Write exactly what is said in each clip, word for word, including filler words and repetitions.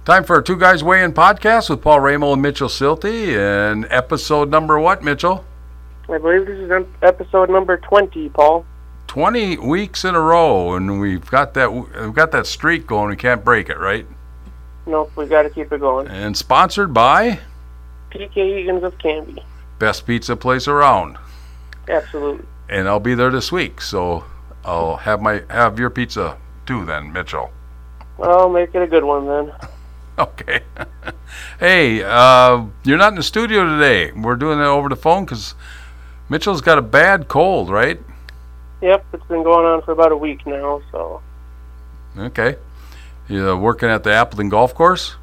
Time for our Two Guys Weigh In podcast with Paul Ramo and Mitchell Silty. And episode number what, Mitchell? I believe this is episode number twenty, Paul. twenty weeks in a row, and we've got that we've got that streak going. We can't break it, right? Nope, we got to keep it going. And sponsored by P K Egan's of Canby. Best pizza place around. Absolutely. And I'll be there this week, so I'll have my have your pizza too then, Mitchell. I'll make it a good one then. Okay. Hey, uh, you're not in the studio today. We're doing it over the phone because Mitchell's got a bad cold, right? Yep, it's been going on for about a week now, so. Okay. You're working at the Appleton Golf Course?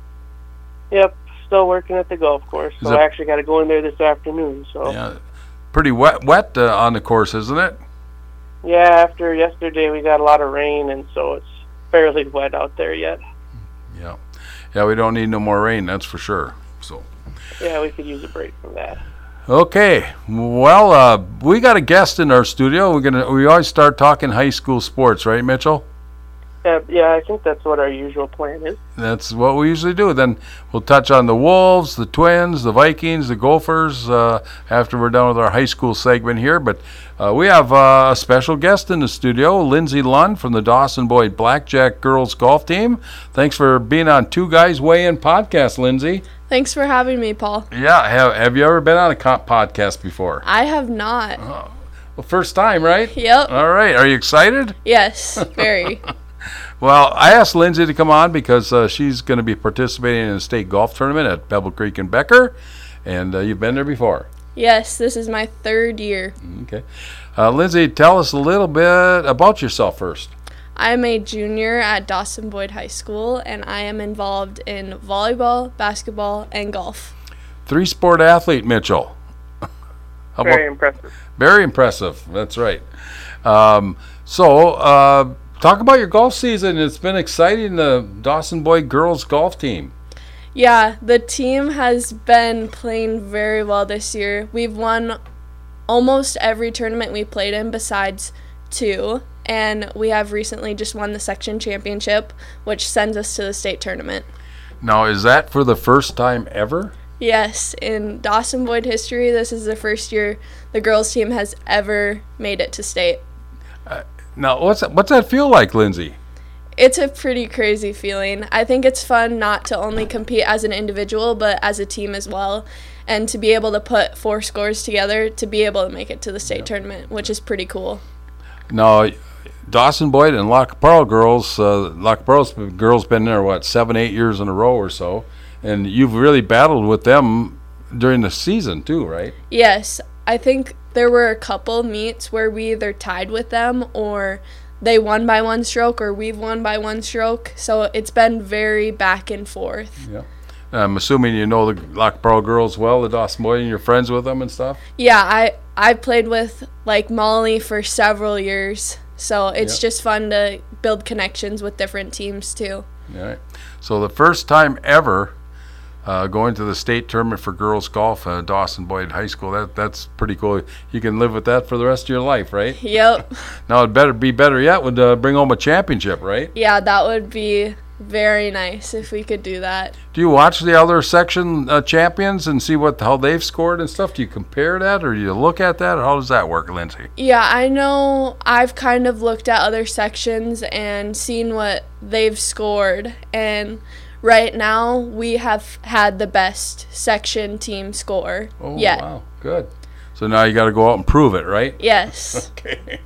Yep, still working at the golf course. So that, I actually got to go in there this afternoon, so. Yeah. Pretty wet wet uh, on the course, isn't it? Yeah, after yesterday we got a lot of rain, and so it's fairly wet out there yet. Yeah. Yeah, we don't need no more rain, that's for sure. So. Yeah, we could use a break from that. Okay. Well, uh, we got a guest in our studio. We're gonna we always start talking high school sports, right, Mitchell? Yeah, yeah, I think that's what our usual plan is. That's what we usually do. Then we'll touch on the Wolves, the Twins, the Vikings, the Gophers uh, after we're done with our high school segment here. But uh, we have uh, a special guest in the studio, Lindsay Lund from the Dawson Boyd Blackjack Girls Golf Team. Thanks for being on Two Guys Weigh In podcast, Lindsay. Thanks for having me, Paul. Yeah, have, have you ever been on a comp podcast before? I have not. Oh, well, first time, right? Yep. All right. Are you excited? Yes, very. Well, I asked Lindsay to come on because uh, she's going to be participating in a state golf tournament at Pebble Creek and Becker, and uh, you've been there before. Yes, this is my third year. Okay. Uh, Lindsay, tell us a little bit about yourself first. I'm a junior at Dawson Boyd High School, and I am involved in volleyball, basketball, and golf. Three-sport athlete, Mitchell. How Very about, impressive. Very impressive. That's right. Um, so, uh, talk about your golf season. It's been exciting, the Dawson Boyd girls golf team. Yeah, the team has been playing very well this year. We've won almost every tournament we played in besides two, and we have recently just won the section championship, which sends us to the state tournament. Now, is that for the first time ever? Yes, in Dawson Boyd history, this is the first year the girls team has ever made it to state. Uh, now, what's that, what's that feel like, Lindsay? It's a pretty crazy feeling. I think it's fun not to only compete as an individual, but as a team as well, and to be able to put four scores together to be able to make it to the state yep. tournament, which is pretty cool. Now, Dawson Boyd and Lac Pearl girls, uh, Lac Pearl's girls been there, what, seven, eight years in a row or so, and you've really battled with them during the season too, right? Yes. I think there were a couple meets where we either tied with them or they won by one stroke or we've won by one stroke. So it's been very back and forth. Yeah. I'm assuming you know the Lac Pearl girls well, the Dawson Boyd, and you're friends with them and stuff? Yeah, I, I played with like Molly for several years. So it's yep. just fun to build connections with different teams too. All right. So the first time ever Uh, going to the state tournament for girls golf at Dawson Boyd High School, that that's pretty cool. You can live with that for the rest of your life, right? Yep. Now, it better be better yet would uh, bring home a championship, right? Yeah, that would be very nice if we could do that. Do you watch the other section uh, champions and see what how they've scored and stuff? Do you compare that, or do you look at that, or how does that work, Lindsay? Yeah, I know I've kind of looked at other sections and seen what they've scored, and right now, we have had the best section team score oh, yet. Wow, good. So now you got to go out and prove it, right? Yes. Okay.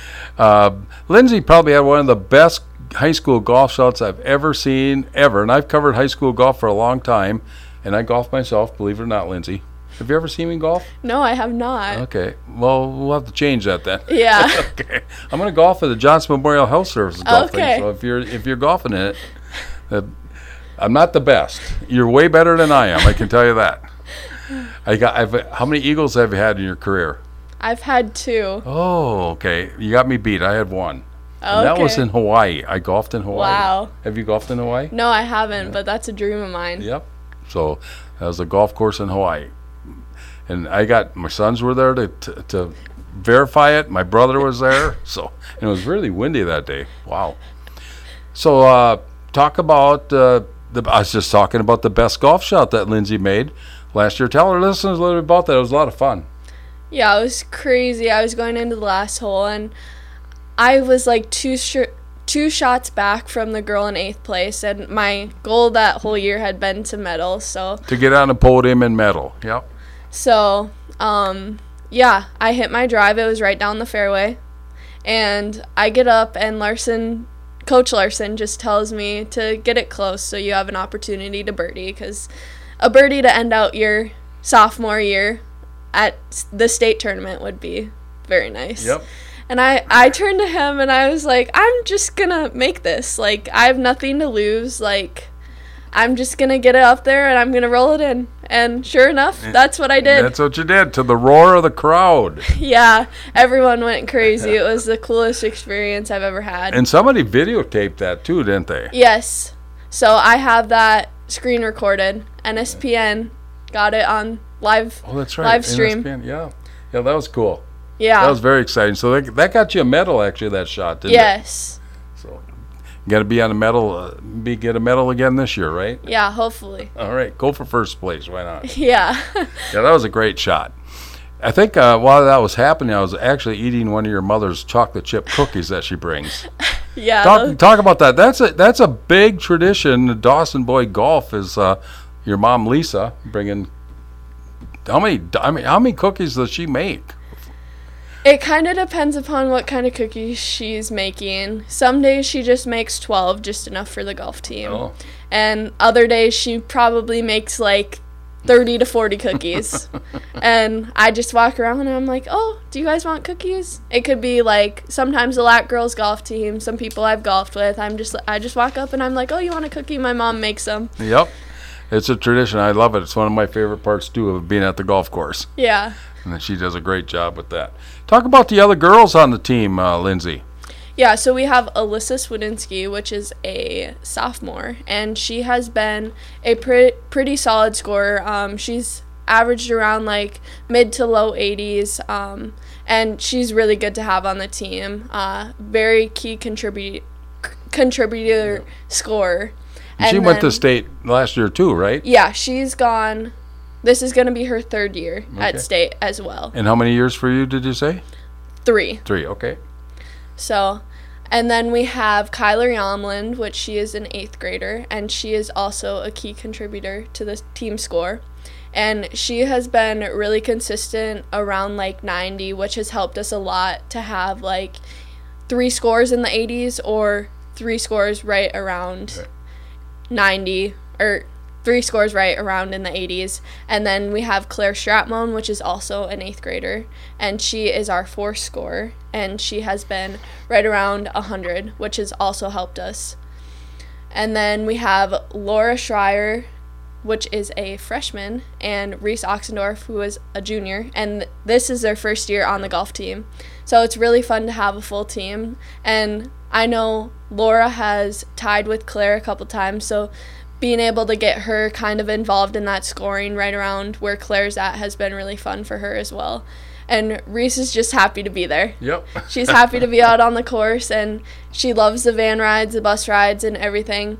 Uh, Lindsay probably had one of the best high school golf shots I've ever seen, ever. And I've covered high school golf for a long time, and I golf myself, believe it or not, Lindsay. Have you ever seen me golf? No, I have not. Okay. Well, we'll have to change that then. Yeah. Okay. I'm going to golf at the Johnson Memorial Health Services golf okay. thing. So if you're if you're golfing in it, uh, I'm not the best. You're way better than I am. I can tell you that. I got. I've, how many eagles have you had in your career? I've had two. Oh, okay. You got me beat. I had one. Okay. And that was in Hawaii. I golfed in Hawaii. Wow. Have you golfed in Hawaii? No, I haven't, yeah. but that's a dream of mine. Yep. So that was a golf course in Hawaii. And I got, my sons were there to, to, to verify it. My brother was there. So, and it was really windy that day. Wow. So, uh, talk about uh, the, I was just talking about the best golf shot that Lindsay made last year. Tell our listeners a little bit about that. It was a lot of fun. Yeah, it was crazy. I was going into the last hole, and I was like two sh- two shots back from the girl in eighth place, and my goal that whole year had been to medal. So To get on the podium and medal. Yep. So, um, yeah, I hit my drive. It was right down the fairway. And I get up, and Larson, Coach Larson, just tells me to get it close so you have an opportunity to birdie. Because a birdie to end out your sophomore year at the state tournament would be very nice. Yep. And I, I turned to him, and I was like, I'm just going to make this. Like, I have nothing to lose. Like, I'm just going to get it up there, and I'm going to roll it in. And sure enough, that's what I did. That's what you did, to the roar of the crowd. Yeah, everyone went crazy. It was the coolest experience I've ever had. And somebody videotaped that too, didn't they? Yes. So I have that screen recorded. N S P N got it on live Oh, that's right. live stream. N S P N, yeah. Yeah, that was cool. Yeah. That was very exciting. So that, that got you a medal, actually, that shot, didn't it? Yes. So you got to be on a medal, uh, be get a medal again this year, right? Yeah, hopefully. All right, go for first place. Why not? Yeah. Yeah, that was a great shot. I think uh, while that was happening, I was actually eating one of your mother's chocolate chip cookies that she brings. Yeah. Talk, those- talk about that. That's a that's a big tradition. Dawson Boy Golf is uh, your mom Lisa bringing. How many? I mean, how many cookies does she make? It kind of depends upon what kind of cookies she's making. Some days she just makes twelve, just enough for the golf team. Oh. And other days she probably makes like thirty to forty cookies. And I just walk around and I'm like, oh, do you guys want cookies? It could be like sometimes the Lat Girls golf team, some people I've golfed with. I'm just I just walk up and I'm like, oh, you want a cookie? My mom makes them. Yep, it's a tradition. I love it. It's one of my favorite parts too of being at the golf course. Yeah. And she does a great job with that. Talk about the other girls on the team, uh, Lindsay. Yeah, so we have Alyssa Swedinsky, which is a sophomore, and she has been a pre- pretty solid scorer. Um, she's averaged around like mid to low eighties, um, and she's really good to have on the team. Uh, very key contribu- contributor scorer. And she And went to then- state last year too, right? Yeah, she's gone. This is going to be her third year Okay. at state as well. And how many years for you did you say? Three. Three, okay. So, and then we have Kyler Yomland, which she is an eighth grader, and she is also a key contributor to the team score. And she has been really consistent around like ninety, which has helped us a lot to have like three scores in the eighties or three scores right around Okay. ninety, or three scores right around in the eighties. And then we have Claire Stratmone, which is also an eighth grader, and she is our fourth scorer, and she has been right around one hundred, which has also helped us. And then we have Laura Schreier, which is a freshman, and Reese Oxendorf, who is a junior, and this is their first year on the golf team. So it's really fun to have a full team, and I know Laura has tied with Claire a couple times, so being able to get her kind of involved in that scoring right around where Claire's at has been really fun for her as well. And Reese is just happy to be there. Yep. She's happy to be out on the course, and she loves the van rides, the bus rides, and everything.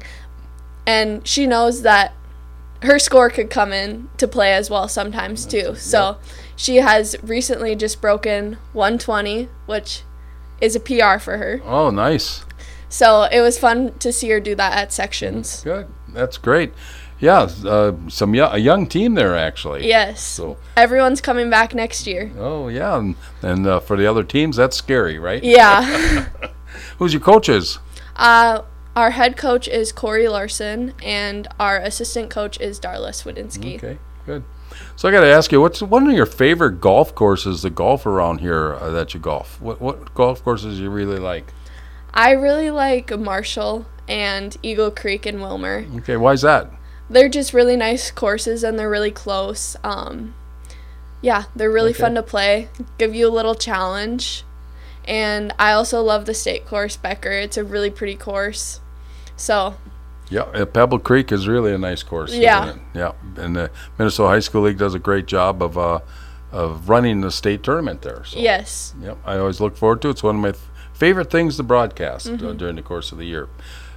And she knows that her score could come in to play as well sometimes too. So she has recently just broken one twenty, which is a P R for her. Oh, nice. So it was fun to see her do that at sections. Good. That's great. Yeah, uh, some yo- a young team there actually. Yes. So, Everyone's coming back next year. oh yeah, and, and uh, for the other teams, that's scary, right? Yeah. Who's your coaches? uh, our head coach is Corey Larson, and our assistant coach is Darla Swedinsky. Okay, good. So I got to ask you, what's one of your favorite golf courses to golf around here uh, that you golf? What what golf courses you really like? I really like Marshall and Eagle Creek and Wilmer. Okay, why's that? They're just really nice courses, and they're really close. Um, yeah, they're really Okay. fun to play, give you a little challenge. And I also love the state course, Becker. It's a really pretty course. So, Yeah, uh, Pebble Creek is really a nice course. Yeah. Isn't it? Yeah, and the Minnesota High School League does a great job of uh, of running the state tournament there. So, yes. Yep, I always look forward to it. It's one of my f- favorite things to broadcast uh, Mm-hmm. during the course of the year.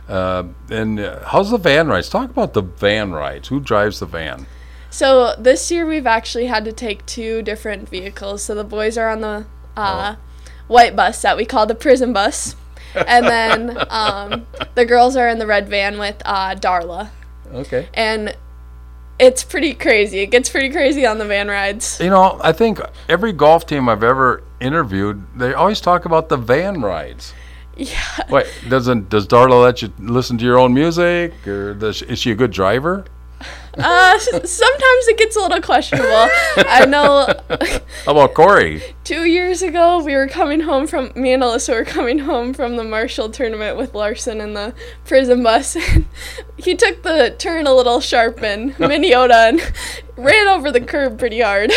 Uh, and uh, how's the van rides? Talk about the van rides. Who drives the van? So this year we've actually had to take two different vehicles. So the boys are on the uh, oh. white bus that we call the prison bus. And then um, the girls are in the red van with uh, Darla. Okay. And it's pretty crazy. It gets pretty crazy on the van rides. You know, I think every golf team I've ever interviewed, they always talk about the van rides. Yeah. Wait, doesn't does Darla let you listen to your own music, or does, is she a good driver? Uh, sometimes it gets a little questionable. I know. How about Corey? Two years ago, we were coming home from, me and Alyssa were coming home from the Marshall tournament with Larson in the prison bus. And he took the turn a little sharp in Minneota and ran over the curb pretty hard.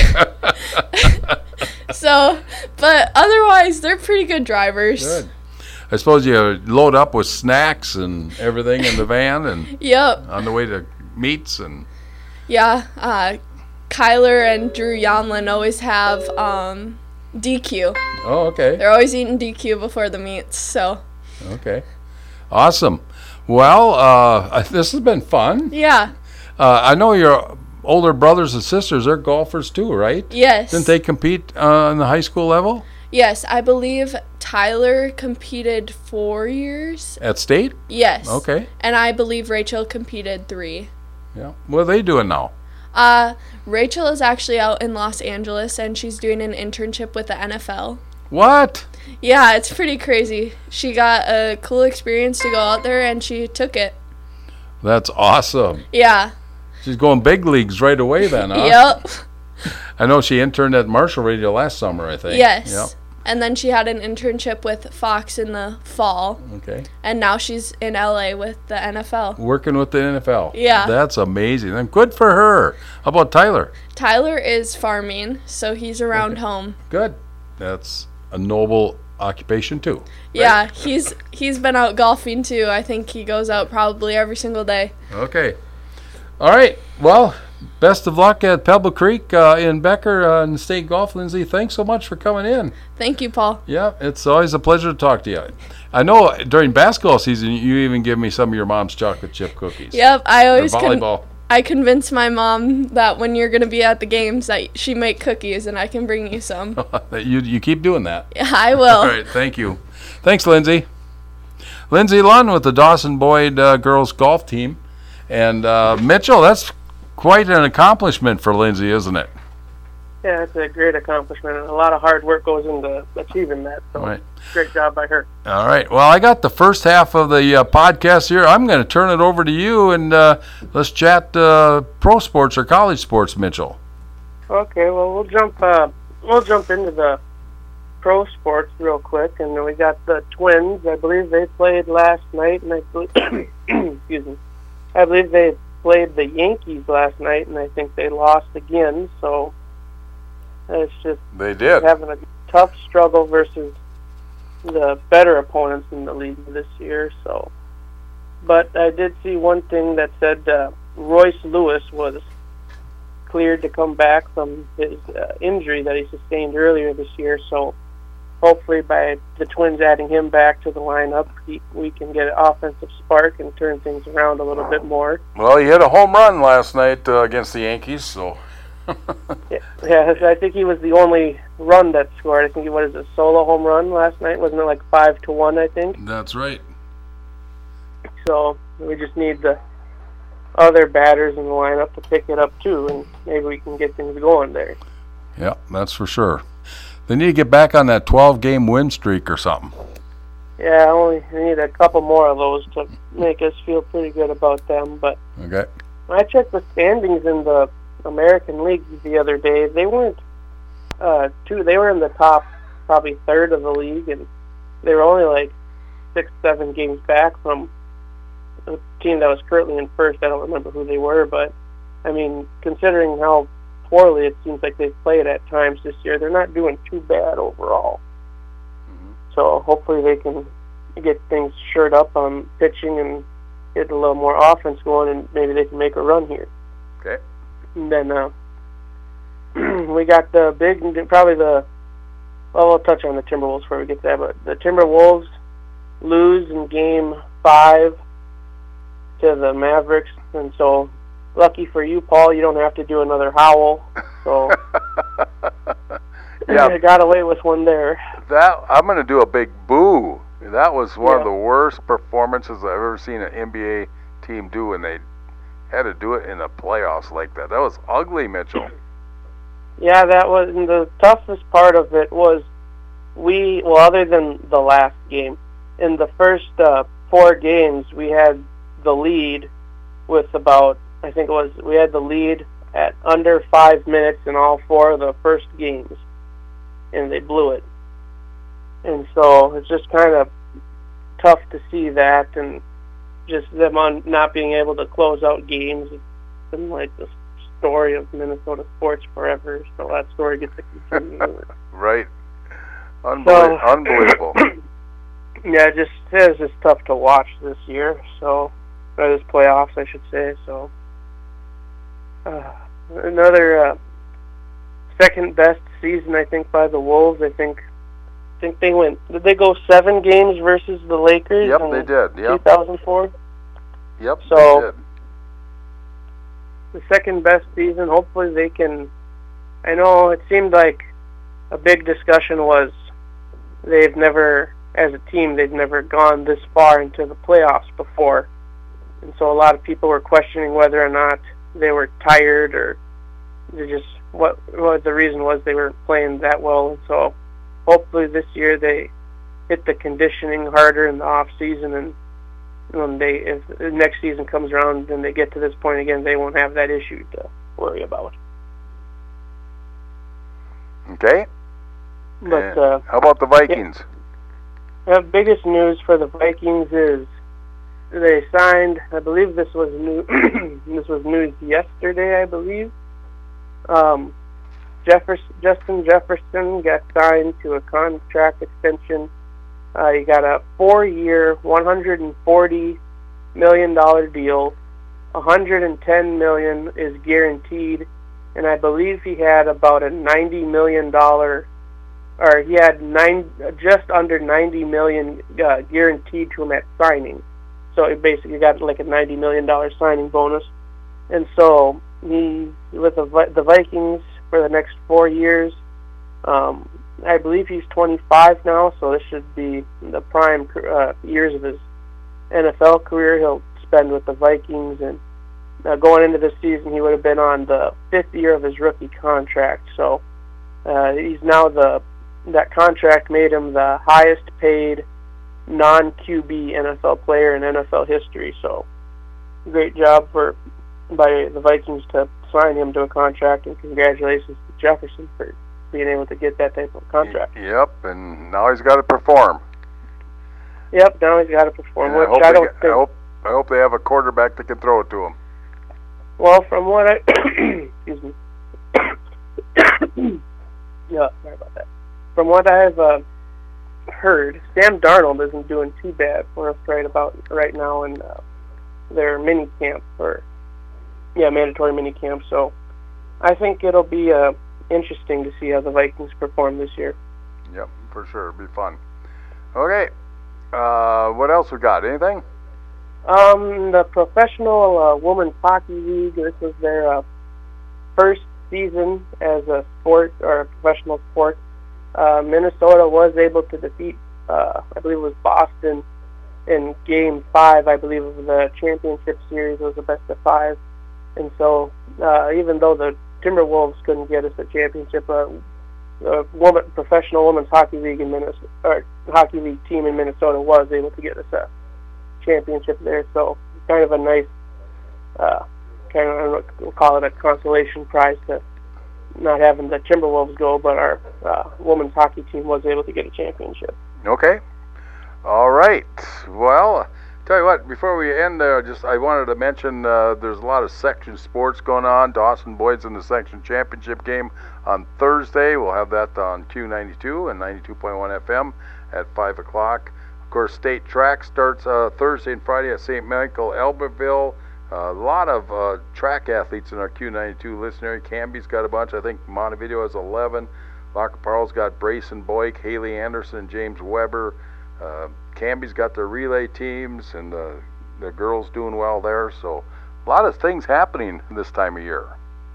So, but otherwise, they're pretty good drivers. Good. I suppose you load up with snacks and everything in the van and yep. on the way to meets and yeah. Uh, Kyler and Drew Yonlin always have um, D Q. Oh, okay. They're always eating D Q before the meets. So. Okay. Awesome. Well, uh, this has been fun. Yeah. Uh, I know your older brothers and sisters are golfers too, right? Yes. Didn't they compete uh, on the high school level? Yes, I believe Tyler competed four years. At state? Yes. Okay. And I believe Rachel competed three. Yeah. What are they doing now? Uh, Rachel is actually out in Los Angeles, and she's doing an internship with the N F L. What? Yeah, it's pretty crazy. She got a cool experience to go out there, and she took it. That's awesome. Yeah. She's going big leagues right away then, huh? Yep. I know she interned at Marshall Radio last summer, I think. Yes. Yep. And then she had an internship with Fox in the fall. Okay. And now she's in L A with the N F L. Working with the N F L. Yeah. That's amazing. And good for her. How about Tyler? Tyler is farming, so he's around Okay. home. Good. That's a noble occupation too. Right? Yeah, he's he's been out golfing too. I think he goes out probably every single day. Okay. All right. Well, best of luck at Pebble Creek uh, in Becker uh, in State Golf. Lindsay, thanks so much for coming in. Thank you, Paul. Yeah, it's always a pleasure to talk to you. I know during basketball season, you even give me some of your mom's chocolate chip cookies. Yep, I always Or con- volleyball. I convince my mom that when you're going to be at the games that she make cookies and I can bring you some. you you keep doing that. Yeah, I will. All right, thank you. Thanks, Lindsay. Lindsay Lund with the Dawson Boyd uh, girls golf team. And uh, Mitchell, that's quite an accomplishment for Lindsay, isn't it? Yeah, it's a great accomplishment, and a lot of hard work goes into achieving that. So, Right. great job by her. All right. Well, I got the first half of the uh, podcast here. I'm going to turn it over to you, and uh, let's chat uh, pro sports or college sports, Mitchell. Okay, well we'll jump uh, we'll jump into the pro sports real quick, and then we got the Twins. I believe they played last night, and I believe, excuse me, I believe they played the Yankees last night, and I think they lost again. So it's just They did. having a tough struggle versus the better opponents in the league this year. So, but I did see one thing that said uh, Royce Lewis was cleared to come back from his uh, injury that he sustained earlier this year. So hopefully by the Twins adding him back to the lineup, he, we can get an offensive spark and turn things around a little bit more. Well, he hit a home run last night uh, against the Yankees, so. yeah, yeah, I think he was the only run that scored. I think he was a solo home run last night. Wasn't it like five to one, I think? That's right. So we just need the other batters in the lineup to pick it up too, and maybe we can get things going there. Yeah, that's for sure. They need to get back on that twelve-game win streak or something. Yeah, only we need a couple more of those to make us feel pretty good about them. But Okay. I checked the standings in the American League the other day. They weren't uh, two. They were in the top, probably third of the league, and they were only like six, seven games back from a team that was currently in first. I don't remember who they were, but I mean, considering how poorly it seems like they've played at times this year, they're not doing too bad overall. Mm-hmm. So hopefully they can get things shored up on pitching and get a little more offense going, and maybe they can make a run here. Okay. And then uh, we got the big, probably the, well, we'll touch on the Timberwolves before we get to that, but the Timberwolves lose in game five to the Mavericks, and so lucky for you, Paul, you don't have to do another howl. So yeah, I got away with one there. That I'm going to do a big boo. That was one yeah. of the worst performances I've ever seen an N B A team do, and they had to do it in the playoffs like that. That was ugly, Mitchell. Yeah, that was, and the toughest part of it was we, well, other than the last game, in the first uh, four games, we had the lead with about, I think it was, we had the lead at under five minutes in all four of the first games, and they blew it. And so it's just kind of tough to see that, and just them on not being able to close out games. It's been like the story of Minnesota sports forever, so that story gets to continue. Right. Unbelie- so, unbelievable. Yeah, it just it's just tough to watch this year. So, or this playoffs, I should say. So, uh, another uh, second best season, I think, by the Wolves. I think, I think they went. Did they go seven games versus the Lakers? Yep, in they did. Yep. two thousand four. Yep. So, they did. The second best season. Hopefully, they can. I know it seemed like a big discussion was they've never, as a team, they've never gone this far into the playoffs before. And so a lot of people were questioning whether or not they were tired or they just what what the reason was they weren't playing that well. And so hopefully this year they hit the conditioning harder in the off season, and when they if the next season comes around and they get to this point again, they won't have that issue to worry about. Okay. But uh, uh, how about the Vikings? Yeah, the biggest news for the Vikings is they signed. I believe this was new. This was news yesterday, I believe. Um, Jefferson, Justin Jefferson got signed to a contract extension. Uh, he got a four-year, one hundred forty million dollars deal. one hundred ten million dollars is guaranteed, and I believe he had about a ninety million dollars, or he had nine, just under ninety million dollars uh, guaranteed to him at signing. So he basically got like a ninety million dollars signing bonus. And so he, with the, the Vikings for the next four years, um, I believe he's twenty-five now, so this should be the prime uh, years of his N F L career he'll spend with the Vikings. And uh, going into this season, he would have been on the fifth year of his rookie contract. So uh, he's now the that contract made him the highest paid non-Q B N F L player in N F L history. So great job for by the Vikings to sign him to a contract, and congratulations to Jefferson for being able to get that type of contract. Yep, and now he's got to perform. Yep, now he's got to perform. I, Which hope I they don't get, think. I hope I hope they have a quarterback that can throw it to him. Well, from what I excuse me. Yeah, sorry about that. From what I've uh, heard, Sam Darnold isn't doing too bad for us right about right now in uh, their mini camp or yeah mandatory mini camp. So I think it'll be uh, interesting to see how the Vikings perform this year. Yep, for sure, it'll be fun. Okay, uh, what else we got? Anything? Um, the professional uh, women's hockey league. This was their uh, first season as a sport or a professional sport. Uh, Minnesota was able to defeat, uh, I believe it was Boston, in Game Five. I believe of the championship series. It was the best of five, and so uh, even though the Timberwolves couldn't get us a championship, uh, a woman, professional women's hockey league in Minnesota, or hockey league team in Minnesota was able to get us a championship there. So kind of a nice, uh, kind of I don't know, we'll call it a consolation prize to not having the Timberwolves go, but our uh, women's hockey team was able to get a championship. Okay. All right. Well, tell you what, before we end, uh, just I wanted to mention uh, there's a lot of section sports going on. Dawson Boyd's in the section championship game on Thursday. We'll have that on Q ninety-two and ninety-two point one F M at five o'clock. Of course, state track starts uh, Thursday and Friday at Saint Michael, Albertville. Uh, a lot of uh, track athletes in our Q ninety-two listening area. Canby's got a bunch. I think Montevideo has eleven. Lackaparle's got Brayson Boyk, Haley Anderson, James Weber. Uh, Canby's got their relay teams, and the the girls doing well there. So a lot of things happening this time of year.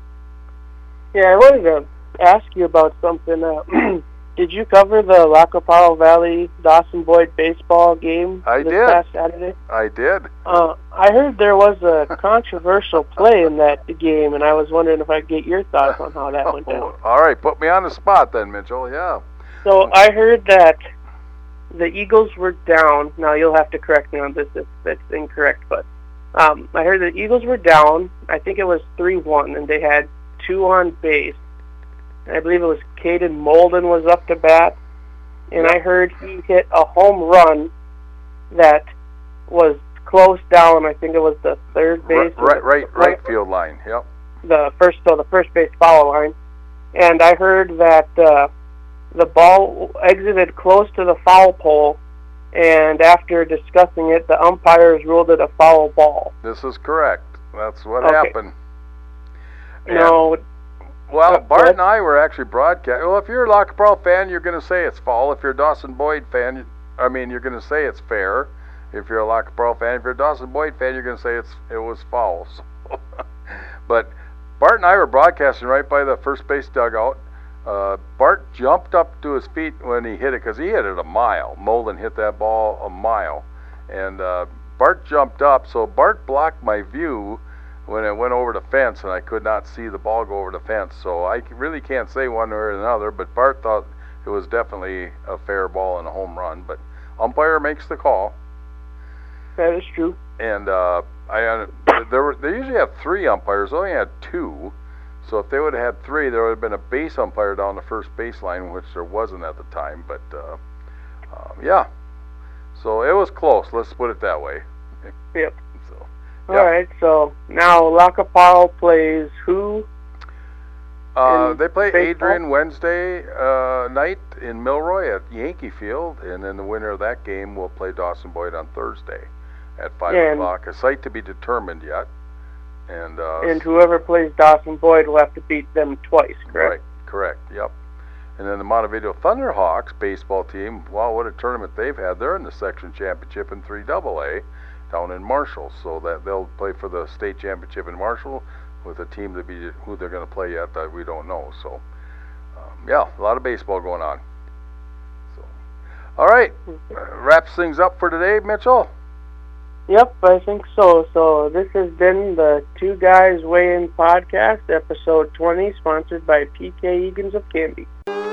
Yeah, I wanted to ask you about something. Uh, did you cover the Lacaparo Valley Dawson Boyd baseball game I this did. past Saturday? I did. Uh, I heard there was a controversial play in that game, and I was wondering if I could get your thoughts on how that went down. Oh, all right, put me on the spot then, Mitchell. Yeah. So I heard that the Eagles were down. Now you'll have to correct me on this if that's incorrect, but um, I heard the Eagles were down. I think it was three one, and they had two on base. I believe it was Caden Molden was up to bat, and I heard he hit a home run that was close down. I think it was the third base, right, right, right, right field line. Yep. The first, so the first base foul line, and I heard that uh, the ball exited close to the foul pole, and after discussing it, the umpires ruled it a foul ball. This is correct. That's what Okay. happened. And- No. Well, Uh, Bart what? and I were actually broadcast. Well, if you're a Lacaparo fan, you're going to say it's foul. If you're a Dawson Boyd fan, I mean, you're going to say it's fair. If you're a Lacaparo fan, if you're a Dawson Boyd fan, you're going to say it's it was foul. So but Bart and I were broadcasting right by the first base dugout. Uh, Bart jumped up to his feet when he hit it because he hit it a mile. Molden hit that ball a mile, and uh, Bart jumped up. So Bart blocked my view when it went over the fence, and I could not see the ball go over the fence. So I really can't say one way or another, but Bart thought it was definitely a fair ball and a home run. But umpire makes the call. That is true. And uh, I uh, there were they usually have three umpires. They only had two. So if they would have had three, there would have been a base umpire down the first baseline, which there wasn't at the time. But uh, um, yeah, so it was close. Let's put it that way. Yep. So. All right, so now Lacaparo plays who? Uh, in they play baseball? Adrian Wednesday uh, night in Milroy at Yankee Field, and then the winner of that game will play Dawson Boyd on Thursday at five And- o'clock. A site to be determined yet. And, uh, And whoever plays Dawson Boyd will have to beat them twice, correct? Right, correct, yep. And then the Montevideo Thunderhawks baseball team, wow, what a tournament they've had. They're in the section championship in three double A down in Marshall, so that they'll play for the state championship in Marshall with a team to be who they're going to play yet that we don't know. So, um, yeah, a lot of baseball going on. So, all right, uh, wraps things up for today, Mitchell. Yep, I think so. So this has been the Two Guys Weigh In podcast, episode twenty, sponsored by P K Egan's of Canby.